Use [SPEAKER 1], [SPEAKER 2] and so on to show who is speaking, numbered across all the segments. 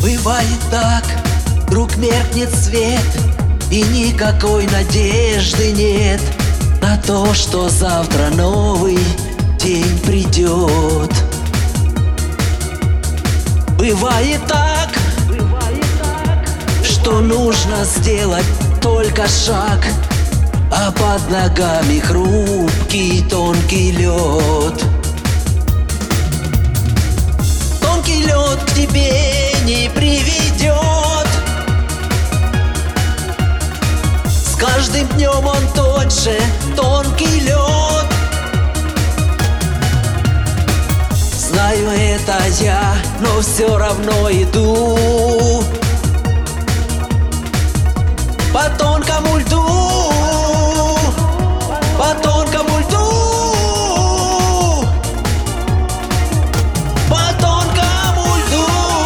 [SPEAKER 1] Бывает так, вдруг меркнет свет, и никакой надежды нет на то, что завтра новый день придет. Бывает так, что нужно сделать только шаг, а под ногами хрупкий тонкий лед. Тонкий лед к тебе не приведет. С каждым днем он тот же тонкий лед. Знаю, это я, но все равно иду по тонкому льду, по тонкому льду, по тонкому льду.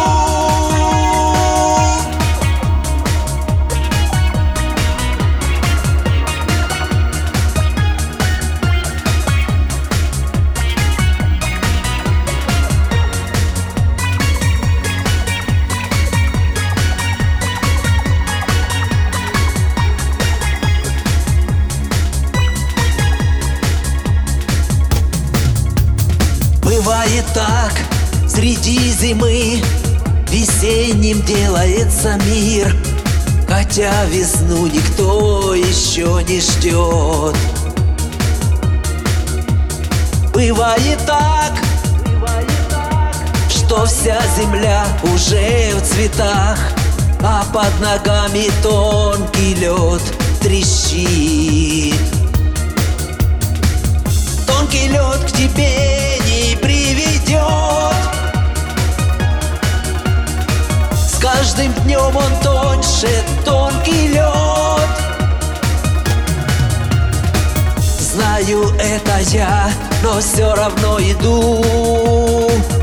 [SPEAKER 1] Бывает так, среди зимы весенним делается мир, хотя весну никто еще не ждет. Бывает так, что вся земля уже в цветах, а под ногами тонкий лед трещит. Тонкий лед к тебе не приведет. С каждым днем он тоньше, тонкий лед. Знаю, это я, но все равно иду